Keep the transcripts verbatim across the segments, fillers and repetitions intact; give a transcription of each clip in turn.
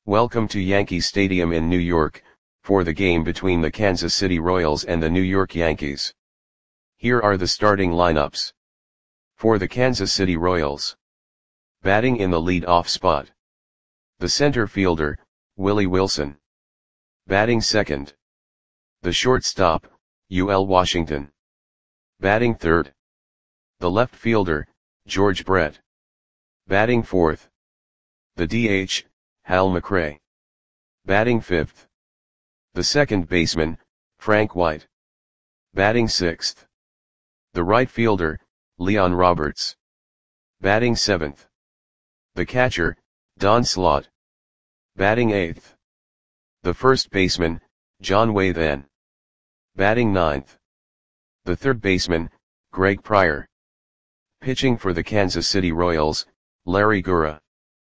Welcome to Yankee Stadium in New York, for the game between the Kansas City Royals and the New York Yankees. Here are the starting lineups. For the Kansas City Royals. Batting in the lead-off spot. The center fielder, Willie Wilson. Batting second. The shortstop, U L Washington. Batting third. The left fielder, George Brett. Batting fourth. The D H, Hal McRae. Batting fifth. The second baseman, Frank White. Batting sixth. The right fielder, Leon Roberts. Batting seventh. The catcher, Don Slaught. Batting eighth. The first baseman, John Wathan. Batting ninth. The third baseman, Greg Pryor. Pitching for the Kansas City Royals, Larry Gura.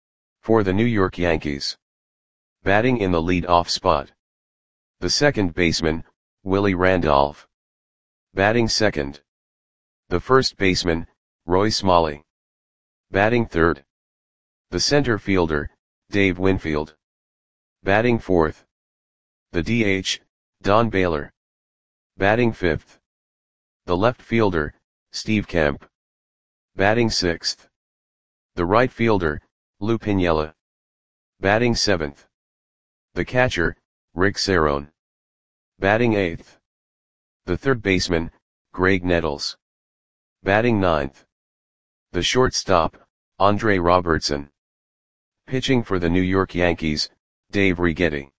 For the New York Yankees. Batting in the lead-off spot. The second baseman, Willie Randolph. Batting second. The first baseman, Roy Smalley. Batting third. The center fielder, Dave Winfield. Batting fourth. The D H, Don Baylor. Batting fifth. The left fielder, Steve Kemp. Batting sixth. The right fielder, Lou Piniella. Batting seventh. The catcher, Rick Cerone. Batting eighth. The third baseman, Greg Nettles. Batting ninth. The shortstop, Andre Robertson. Pitching for the New York Yankees, Dave Righetti.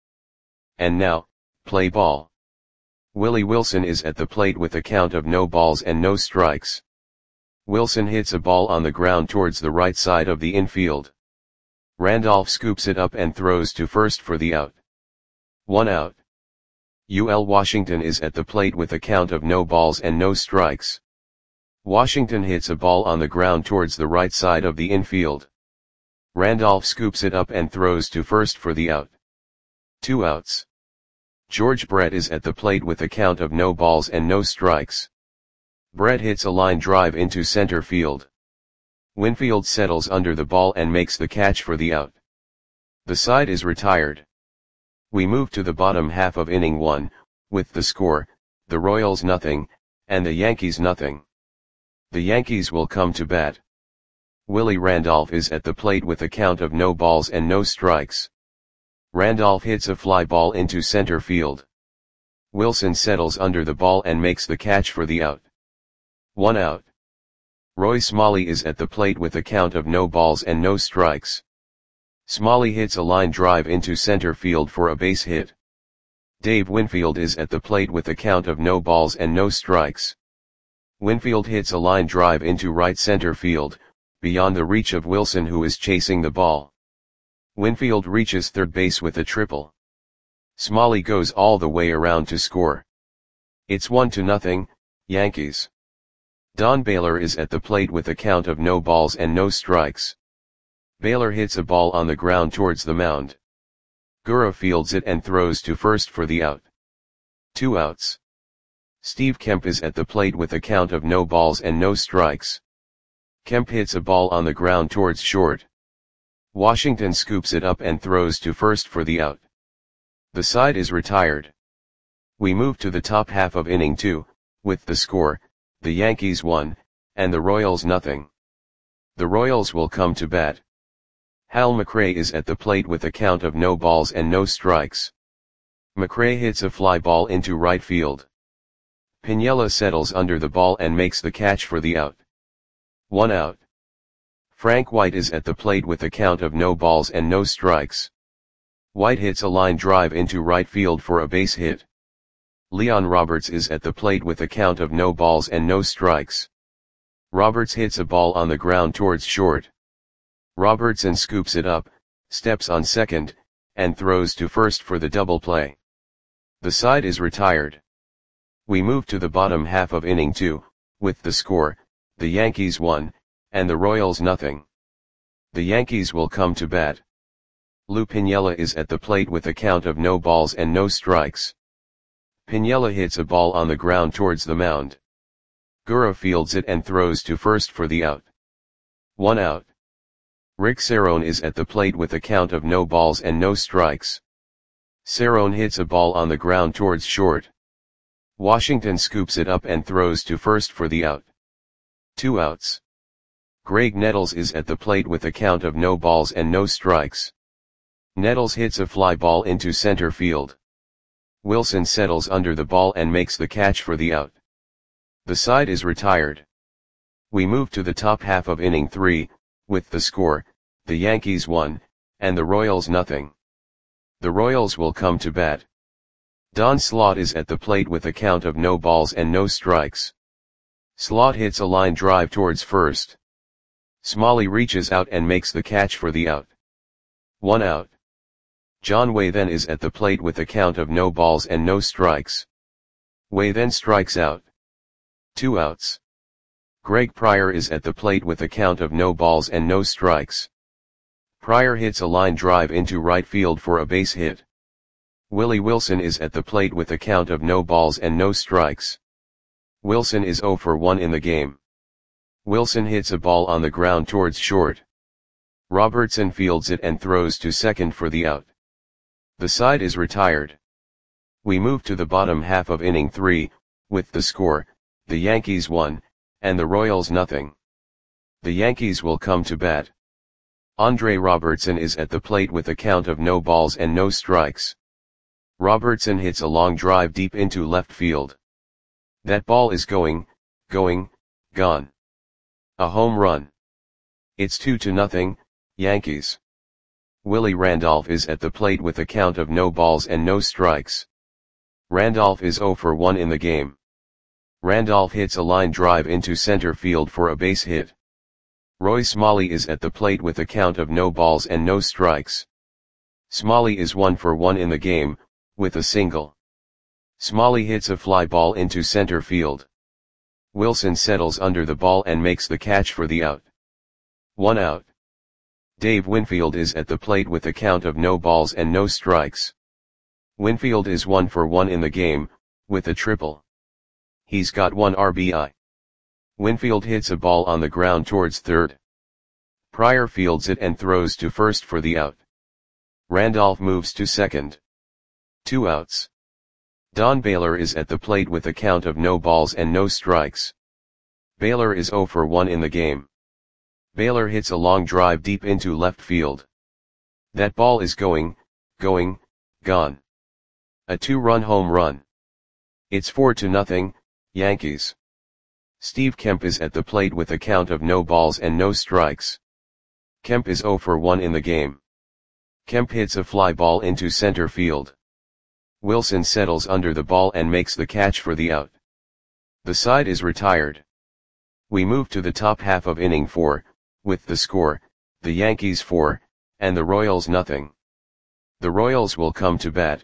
And now, play ball. Willie Wilson is at the plate with a count of no balls and no strikes. Wilson hits a ball on the ground towards the right side of the infield. Randolph scoops it up and throws to first for the out. One out. U L Washington is at the plate with a count of no balls and no strikes. Washington hits a ball on the ground towards the right side of the infield. Randolph scoops it up and throws to first for the out. Two outs. George Brett is at the plate with a count of no balls and no strikes. Brett hits a line drive into center field. Winfield settles under the ball and makes the catch for the out. The side is retired. We move to the bottom half of inning one, with the score, the Royals nothing, and the Yankees nothing. The Yankees will come to bat. Willie Randolph is at the plate with a count of no balls and no strikes. Randolph hits a fly ball into center field. Wilson settles under the ball and makes the catch for the out. One out. Roy Smalley is at the plate with a count of no balls and no strikes. Smalley hits a line drive into center field for a base hit. Dave Winfield is at the plate with a count of no balls and no strikes. Winfield hits a line drive into right center field, beyond the reach of Wilson, who is chasing the ball. Winfield reaches third base with a triple. Smalley goes all the way around to score. It's one to nothing, Yankees. Don Baylor is at the plate with a count of no balls and no strikes. Baylor hits a ball on the ground towards the mound. Gura fields it and throws to first for the out. Two outs. Steve Kemp is at the plate with a count of no balls and no strikes. Kemp hits a ball on the ground towards short. Washington scoops it up and throws to first for the out. The side is retired. We move to the top half of inning two, with the score, the Yankees one, and the Royals nothing. The Royals will come to bat. Hal McRae is at the plate with a count of no balls and no strikes. McRae hits a fly ball into right field. Piniella settles under the ball and makes the catch for the out. One out. Frank White is at the plate with a count of no balls and no strikes. White hits a line drive into right field for a base hit. Leon Roberts is at the plate with a count of no balls and no strikes. Roberts hits a ball on the ground towards short. Robertson scoops it up, steps on second, and throws to first for the double play. The side is retired. We move to the bottom half of inning two, with the score, the Yankees one, and the Royals nothing. The Yankees will come to bat. Lou Piniella is at the plate with a count of no balls and no strikes. Piniella hits a ball on the ground towards the mound. Gura fields it and throws to first for the out. One out. Rick Cerrone is at the plate with a count of no balls and no strikes. Cerrone hits a ball on the ground towards short. Washington scoops it up and throws to first for the out. Two outs. Graig Nettles is at the plate with a count of no balls and no strikes. Nettles hits a fly ball into center field. Wilson settles under the ball and makes the catch for the out. The side is retired. We move to the top half of inning three, with the score, the Yankees one, and the Royals nothing. The Royals will come to bat. Don Slaught is at the plate with a count of no balls and no strikes. Slaught hits a line drive towards first. Smalley reaches out and makes the catch for the out. One out. John Way then is at the plate with a count of no balls and no strikes. Way then strikes out. Two outs. Greg Pryor is at the plate with a count of no balls and no strikes. Pryor hits a line drive into right field for a base hit. Willie Wilson is at the plate with a count of no balls and no strikes. Wilson is oh for one in the game. Wilson hits a ball on the ground towards short. Robertson fields it and throws to second for the out. The side is retired. We move to the bottom half of inning three, with the score, the Yankees one, and the Royals nothing. The Yankees will come to bat. Andre Robertson is at the plate with a count of no balls and no strikes. Robertson hits a long drive deep into left field. That ball is going, going, gone. A home run. It's two to nothing, Yankees. Willie Randolph is at the plate with a count of no balls and no strikes. Randolph is oh for one in the game. Randolph hits a line drive into center field for a base hit. Roy Smalley is at the plate with a count of no balls and no strikes. Smalley is one for one in the game, with a single. Smalley hits a fly ball into center field. Wilson settles under the ball and makes the catch for the out. One out. Dave Winfield is at the plate with a count of no balls and no strikes. Winfield is one for one in the game, with a triple. He's got one R B I. Winfield hits a ball on the ground towards third. Pryor fields it and throws to first for the out. Randolph moves to second. Two outs. Don Baylor is at the plate with a count of no balls and no strikes. Baylor is oh for one in the game. Baylor hits a long drive deep into left field. That ball is going, going, gone. A two-run home run. It's four to nothing, Yankees. Steve Kemp is at the plate with a count of no balls and no strikes. Kemp is oh for one in the game. Kemp hits a fly ball into center field. Wilson settles under the ball and makes the catch for the out. The side is retired. We move to the top half of inning four, with the score, the Yankees four, and the Royals nothing. The Royals will come to bat.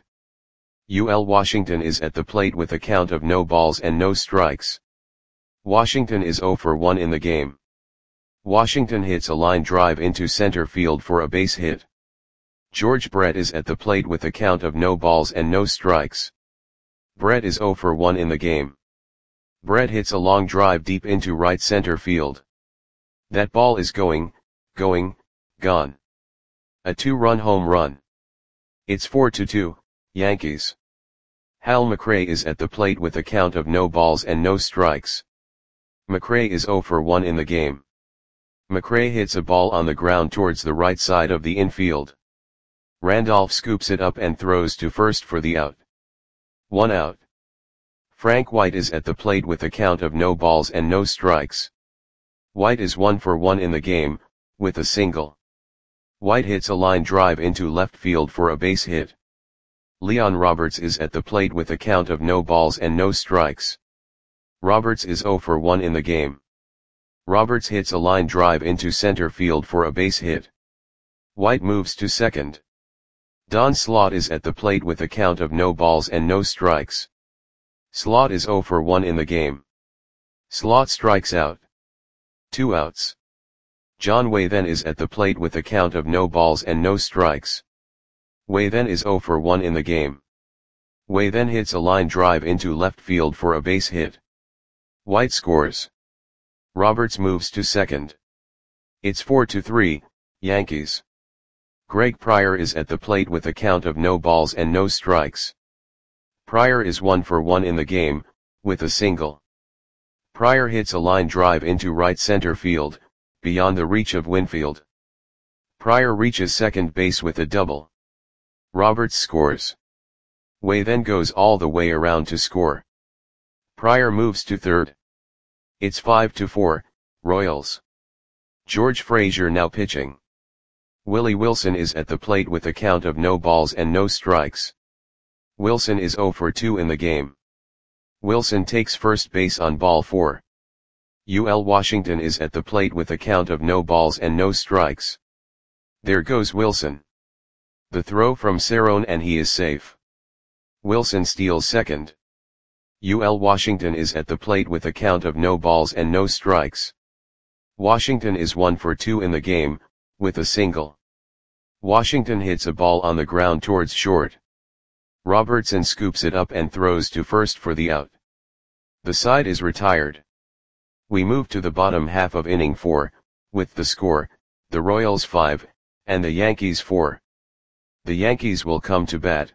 U L Washington is at the plate with a count of no balls and no strikes. Washington is oh for one in the game. Washington hits a line drive into center field for a base hit. George Brett is at the plate with a count of no balls and no strikes. Brett is oh for one in the game. Brett hits a long drive deep into right center field. That ball is going, going, gone. A two-run home run. It's four to two, Yankees. Hal McRae is at the plate with a count of no balls and no strikes. McRae is oh for one in the game. McRae hits a ball on the ground towards the right side of the infield. Randolph scoops it up and throws to first for the out. One out. Frank White is at the plate with a count of no balls and no strikes. White is one for one in the game, with a single. White hits a line drive into left field for a base hit. Leon Roberts is at the plate with a count of no balls and no strikes. Roberts is oh for one in the game. Roberts hits a line drive into center field for a base hit. White moves to second. Don Slaught is at the plate with a count of no balls and no strikes. Slaught is oh for one in the game. Slaught strikes out. Two outs. John Way then is at the plate with a count of no balls and no strikes. Way then is oh for one in the game. Way then hits a line drive into left field for a base hit. White scores. Roberts moves to second. It's four to three, Yankees. Greg Pryor is at the plate with a count of no balls and no strikes. Pryor is one for one in the game, with a single. Pryor hits a line drive into right center field, beyond the reach of Winfield. Pryor reaches second base with a double. Roberts scores. Way then goes all the way around to score. Pryor moves to third. It's five to four, Royals. George Frazier now pitching. Willie Wilson is at the plate with a count of no balls and no strikes. Wilson is oh for two in the game. Wilson takes first base on ball four. U L Washington is at the plate with a count of no balls and no strikes. There goes Wilson. The throw from Cerrone and he is safe. Wilson steals second. U L Washington is at the plate with a count of no balls and no strikes. Washington is one for two in the game, with a single. Washington hits a ball on the ground towards short. Robertson scoops it up and throws to first for the out. The side is retired. We move to the bottom half of inning four, with the score, the Royals five, and the Yankees four. The Yankees will come to bat.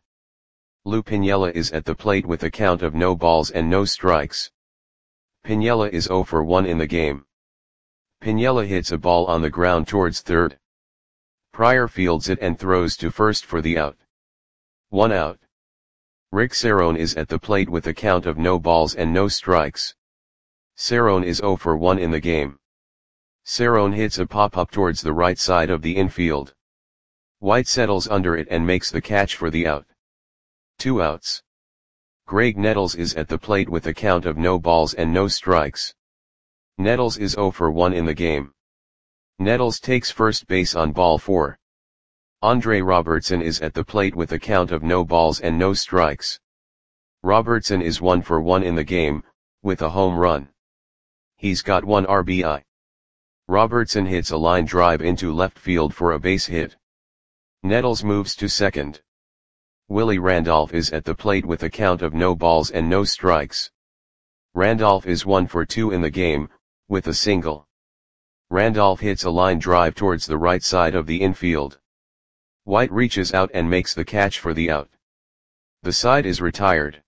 Lou Piniella is at the plate with a count of no balls and no strikes. Piniella is oh for one in the game. Piniella hits a ball on the ground towards third. Pryor fields it and throws to first for the out. One out. Rick Cerrone is at the plate with a count of no balls and no strikes. Cerrone is oh for one in the game. Cerrone hits a pop-up towards the right side of the infield. White settles under it and makes the catch for the out. Two outs. Greg Nettles is at the plate with a count of no balls and no strikes. Nettles is oh for one in the game. Nettles takes first base on ball four. Andre Robertson is at the plate with a count of no balls and no strikes. Robertson is one for one in the game, with a home run. He's got one R B I. Robertson hits a line drive into left field for a base hit. Nettles moves to second. Willie Randolph is at the plate with a count of no balls and no strikes. Randolph is one for two in the game, with a single. Randolph hits a line drive towards the right side of the infield. White reaches out and makes the catch for the out. The side is retired.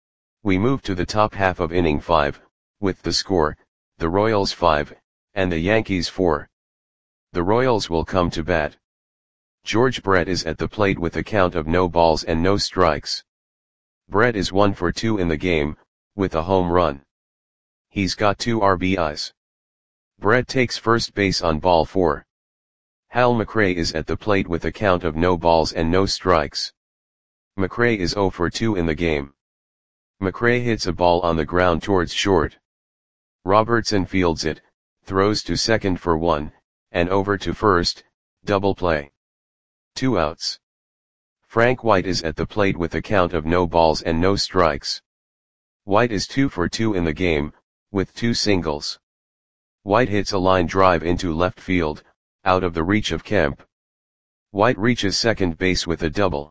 We move to the top half of inning five, with the score, the Royals five, and the Yankees four. The Royals will come to bat. George Brett is at the plate with a count of no balls and no strikes. Brett is one for two in the game, with a home run. He's got two R B Is. Brett takes first base on ball four. Hal McRae is at the plate with a count of no balls and no strikes. McRae is oh for two in the game. McRae hits a ball on the ground towards short. Robertson fields it, throws to second for one, and over to first, double play. Two outs. Frank White is at the plate with a count of no balls and no strikes. White is two for two in the game, with two singles. White hits a line drive into left field, out of the reach of Kemp. White reaches second base with a double.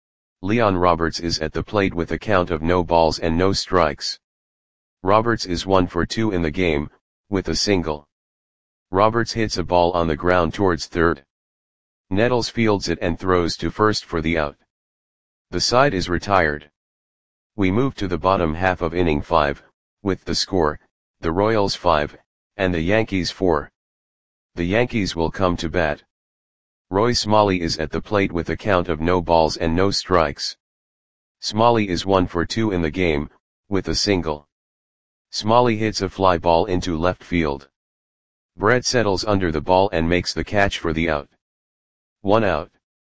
Leon Roberts is at the plate with a count of no balls and no strikes. Roberts is one for two in the game, with a single. Roberts hits a ball on the ground towards third. Nettles fields it and throws to first for the out. The side is retired. We move to the bottom half of inning five, with the score, the Royals five, and the Yankees four. The Yankees will come to bat. Roy Smalley is at the plate with a count of no balls and no strikes. Smalley is one for two in the game, with a single. Smalley hits a fly ball into left field. Brett settles under the ball and makes the catch for the out. One out.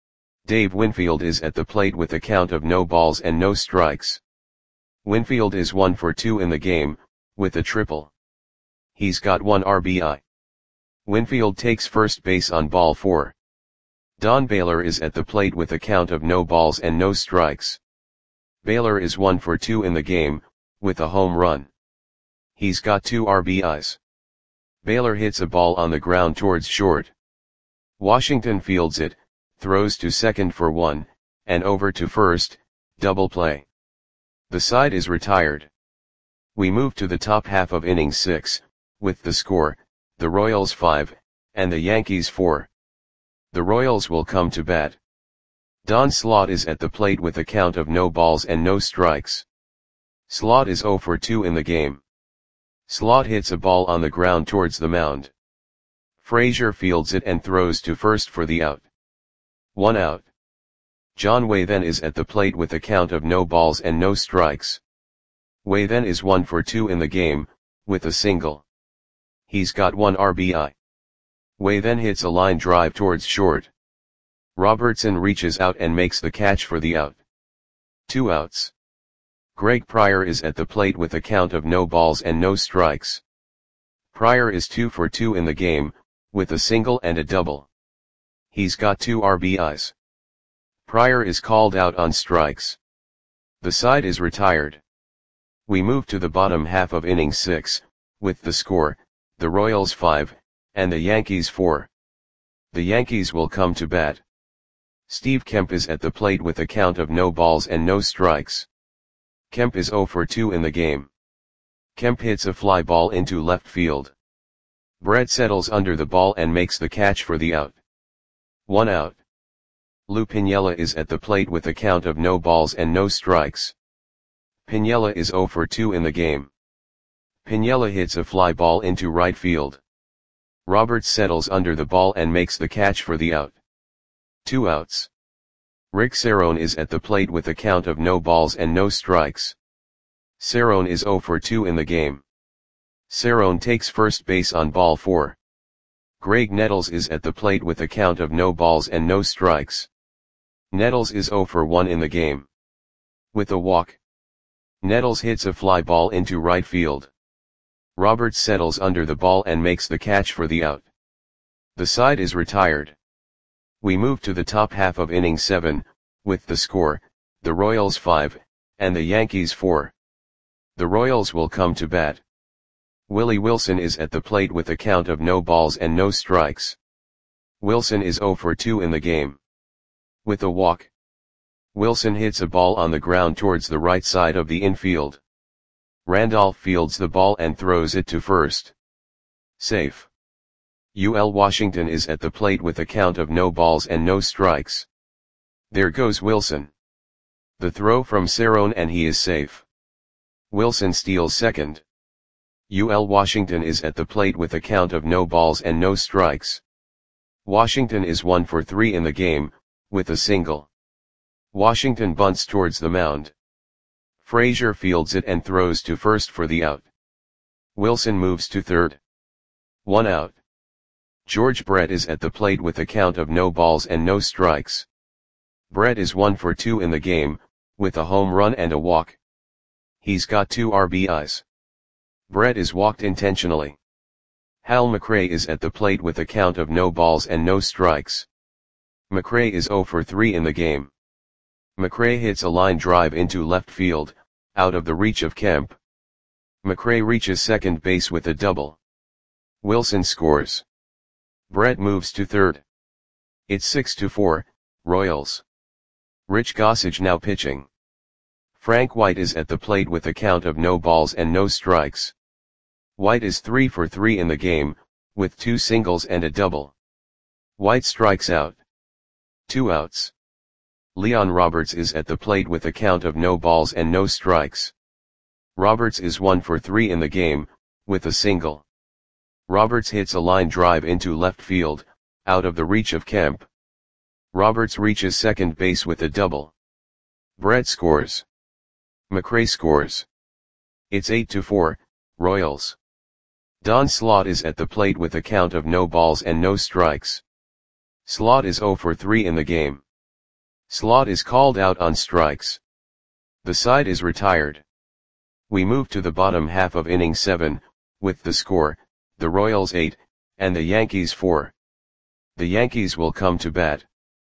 Dave Winfield is at the plate with a count of no balls and no strikes. Winfield is one for two in the game, with a triple. He's got one R B I. Winfield takes first base on ball four. Don Baylor is at the plate with a count of no balls and no strikes. Baylor is one for two in the game, with a home run. He's got two R B Is. Baylor hits a ball on the ground towards short. Washington fields it, throws to second for one, and over to first, double play. The side is retired. We move to the top half of inning six, with the score, the Royals five, and the Yankees four. The Royals will come to bat. Don Slaught is at the plate with a count of no balls and no strikes. Slaught is oh for two in the game. Slaught hits a ball on the ground towards the mound. Frazier fields it and throws to first for the out. One out. John Waythen is at the plate with a count of no balls and no strikes. Waythen is one for two in the game, with a single. He's got one R B I. Waythen hits a line drive towards short. Robertson reaches out and makes the catch for the out. Two outs. Greg Pryor is at the plate with a count of no balls and no strikes. Pryor is two for two in the game, with a single and a double. He's got two R B Is. Pryor is called out on strikes. The side is retired. We move to the bottom half of inning six, with the score, the Royals five, and the Yankees four. The Yankees will come to bat. Steve Kemp is at the plate with a count of no balls and no strikes. Kemp is oh for two in the game. Kemp hits a fly ball into left field. Brett settles under the ball and makes the catch for the out. One out. Lou Piniella is at the plate with a count of no balls and no strikes. Piniella is oh for two in the game. Piniella hits a fly ball into right field. Roberts settles under the ball and makes the catch for the out. Two outs. Rick Cerrone is at the plate with a count of no balls and no strikes. Cerrone is oh for two in the game. Cerrone takes first base on ball four. Greg Nettles is at the plate with a count of no balls and no strikes. Nettles is oh for one in the game. With a walk. Nettles hits a fly ball into right field. Roberts settles under the ball and makes the catch for the out. The side is retired. We move to the top half of inning seven, with the score, the Royals five, and the Yankees four. The Royals will come to bat. Willie Wilson is at the plate with a count of no balls and no strikes. Wilson is oh for two in the game. With a walk. Wilson hits a ball on the ground towards the right side of the infield. Randolph fields the ball and throws it to first. Safe. U L Washington is at the plate with a count of no balls and no strikes. There goes Wilson. The throw from Cerrone and he is safe. Wilson steals second. U L Washington is at the plate with a count of no balls and no strikes. Washington is one for three in the game, with a single. Washington bunts towards the mound. Frazier fields it and throws to first for the out. Wilson moves to third. One out. George Brett is at the plate with a count of no balls and no strikes. Brett is one for two in the game, with a home run and a walk. He's got two R B Is. Brett is walked intentionally. Hal McRae is at the plate with a count of no balls and no strikes. McRae is oh for three in the game. McRae hits a line drive into left field, out of the reach of Kemp. McRae reaches second base with a double. Wilson scores. Brett moves to third. It's six to four, Royals. Rich Gossage now pitching. Frank White is at the plate with a count of no balls and no strikes. White is three for three in the game, with two singles and a double. White strikes out. Two outs. Leon Roberts is at the plate with a count of no balls and no strikes. Roberts is one for three in the game, with a single. Roberts hits a line drive into left field, out of the reach of Kemp. Roberts reaches second base with a double. Brett scores. McRae scores. It's eight to four, Royals. Don Slaught is at the plate with a count of no balls and no strikes. Slaught is oh for three in the game. Slaught is called out on strikes. The side is retired. We move to the bottom half of inning seven, with the score, the Royals eight, and the Yankees four. The Yankees will come to bat.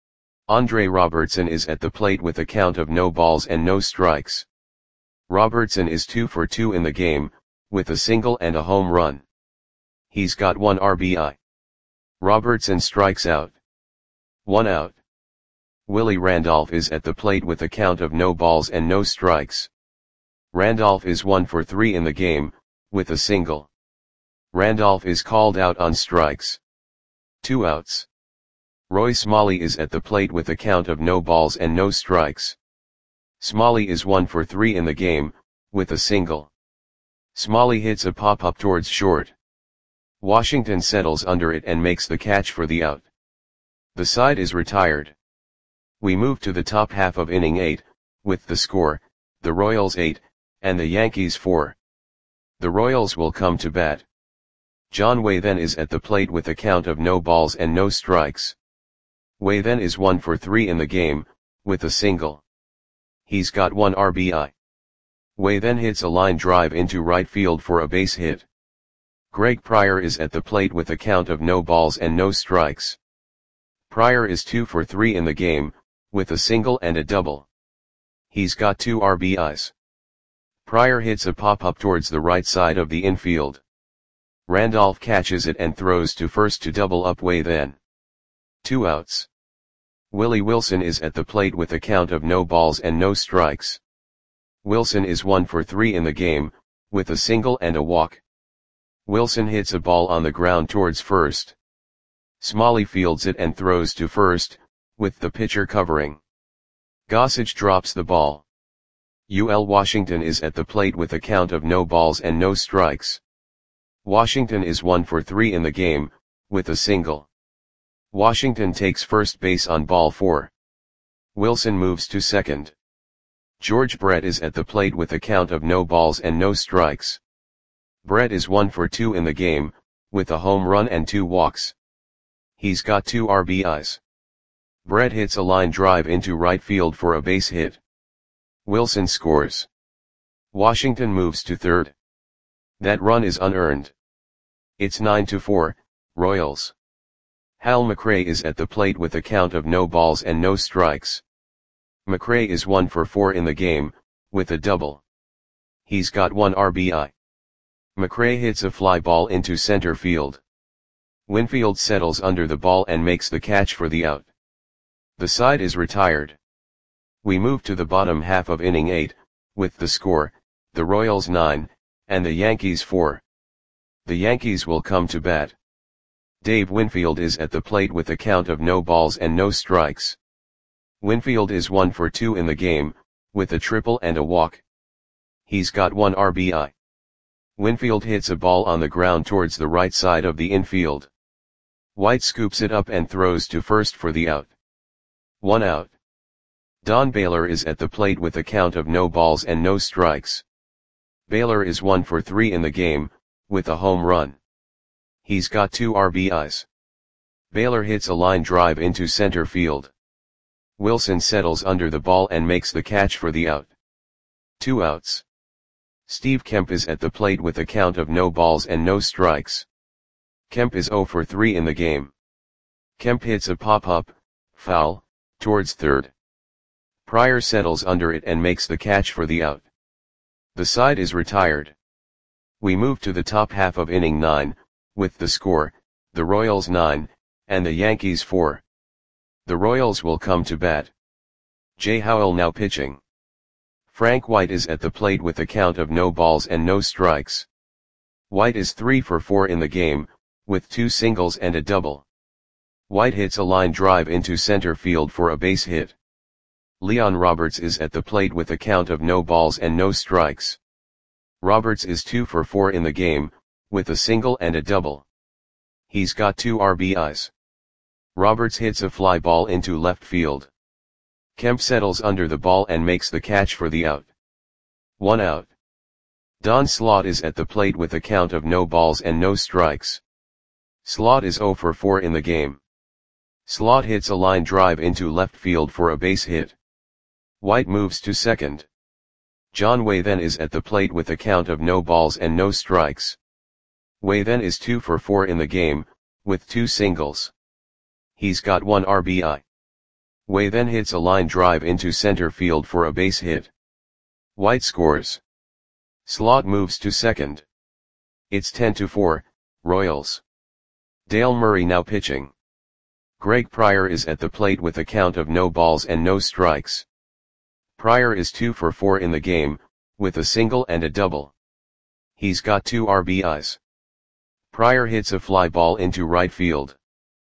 Andre Robertson is at the plate with a count of no balls and no strikes. Robertson is two for two in the game, with a single and a home run. He's got one R B I. Robertson strikes out. One out. Willie Randolph is at the plate with a count of no balls and no strikes. Randolph is one for three in the game, with a single. Randolph is called out on strikes. Two outs. Roy Smalley is at the plate with a count of no balls and no strikes. Smalley is one for three in the game, with a single. Smalley hits a pop-up towards short. Washington settles under it and makes the catch for the out. The side is retired. We move to the top half of inning eight, with the score, the Royals eight, and the Yankees four. The Royals will come to bat. John Way then is at the plate with a count of no balls and no strikes. Way then is one for three in the game, with a single. He's got one R B I. Way then hits a line drive into right field for a base hit. Greg Pryor is at the plate with a count of no balls and no strikes. Pryor is two for three in the game, with a single and a double. He's got two R B Is. Pryor hits a pop-up towards the right side of the infield. Randolph catches it and throws to first to double up Way then. Two outs. Willie Wilson is at the plate with a count of no balls and no strikes. Wilson is one for three in the game, with a single and a walk. Wilson hits a ball on the ground towards first. Smalley fields it and throws to first, with the pitcher covering. Gossage drops the ball. U L Washington is at the plate with a count of no balls and no strikes. Washington is one for three in the game, with a single. Washington takes first base on ball four. Wilson moves to second. George Brett is at the plate with a count of no balls and no strikes. Brett is one for two in the game, with a home run and two walks. He's got two R B Is. Brett hits a line drive into right field for a base hit. Wilson scores. Washington moves to third. That run is unearned. It's nine to four, Royals. Hal McRae is at the plate with a count of no balls and no strikes. McRae is one for four in the game, with a double. He's got one R B I. McRae hits a fly ball into center field. Winfield settles under the ball and makes the catch for the out. The side is retired. We move to the bottom half of inning eight, with the score, the Royals nine, and the Yankees four. The Yankees will come to bat. Dave Winfield is at the plate with a count of no balls and no strikes. Winfield is one for two in the game, with a triple and a walk. He's got one R B I. Winfield hits a ball on the ground towards the right side of the infield. White scoops it up and throws to first for the out. One out. Don Baylor is at the plate with a count of no balls and no strikes. Baylor is one for three in the game, with a home run. He's got two R B Is. Baylor hits a line drive into center field. Wilson settles under the ball and makes the catch for the out. Two outs. Steve Kemp is at the plate with a count of no balls and no strikes. Kemp is zero for three in the game. Kemp hits a pop-up, foul, towards third. Pryor settles under it and makes the catch for the out. The side is retired. We move to the top half of inning nine, with the score, the Royals nine, and the Yankees four. The Royals will come to bat. Jay Howell now pitching. Frank White is at the plate with a count of no balls and no strikes. White is three for four in the game, with two singles and a double. White hits a line drive into center field for a base hit. Leon Roberts is at the plate with a count of no balls and no strikes. Roberts is two for four in the game, with a single and a double. He's got two R B Is. Roberts hits a fly ball into left field. Kemp settles under the ball and makes the catch for the out. One out. Don Slaught is at the plate with a count of no balls and no strikes. Slaught is zero for four in the game. Slaught hits a line drive into left field for a base hit. White moves to second. John Way then is at the plate with a count of no balls and no strikes. Way then is two for four in the game, with two singles. He's got one R B I. Way then hits a line drive into center field for a base hit. White scores. Slaught moves to second. It's ten to four, Royals. Dale Murray now pitching. Greg Pryor is at the plate with a count of no balls and no strikes. Pryor is two for four in the game, with a single and a double. He's got two R B Is. Pryor hits a fly ball into right field.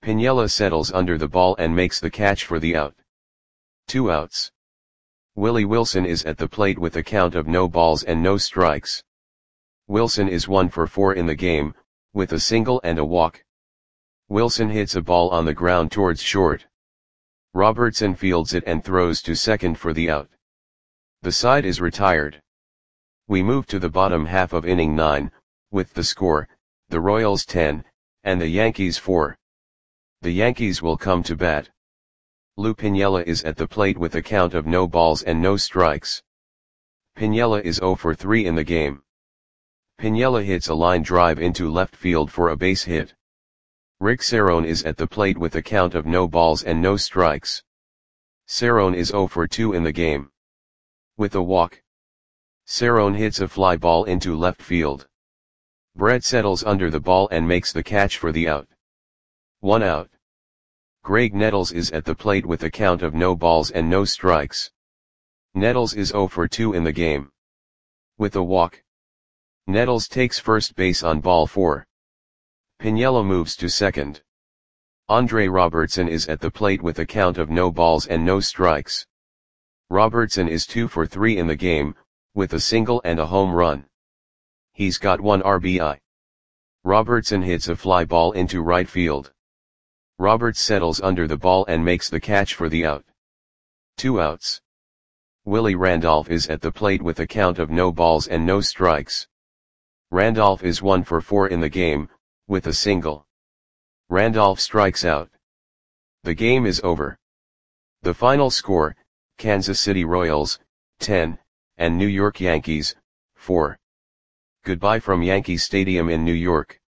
Piniella settles under the ball and makes the catch for the out. Two outs. Willie Wilson is at the plate with a count of no balls and no strikes. Wilson is one for four in the game, with a single and a walk. Wilson hits a ball on the ground towards short. Robertson fields it and throws to second for the out. The side is retired. We move to the bottom half of inning nine, with the score, the Royals ten, and the Yankees four. The Yankees will come to bat. Lou Piniella is at the plate with a count of no balls and no strikes. Piniella is zero for three in the game. Piniella hits a line drive into left field for a base hit. Rick Cerrone is at the plate with a count of no balls and no strikes. Cerrone is zero for two in the game. With a walk, Cerrone hits a fly ball into left field. Brett settles under the ball and makes the catch for the out. One out. Greg Nettles is at the plate with a count of no balls and no strikes. Nettles is zero for two in the game. With a walk, Nettles takes first base on ball four. Piniella moves to second. Andre Robertson is at the plate with a count of no balls and no strikes. Robertson is two for three in the game, with a single and a home run. He's got one R B I. Robertson hits a fly ball into right field. Roberts settles under the ball and makes the catch for the out. Two outs. Willie Randolph is at the plate with a count of no balls and no strikes. Randolph is one for four in the game, with a single. Randolph strikes out. The game is over. The final score, Kansas City Royals, ten, and New York Yankees, four. Goodbye from Yankee Stadium in New York.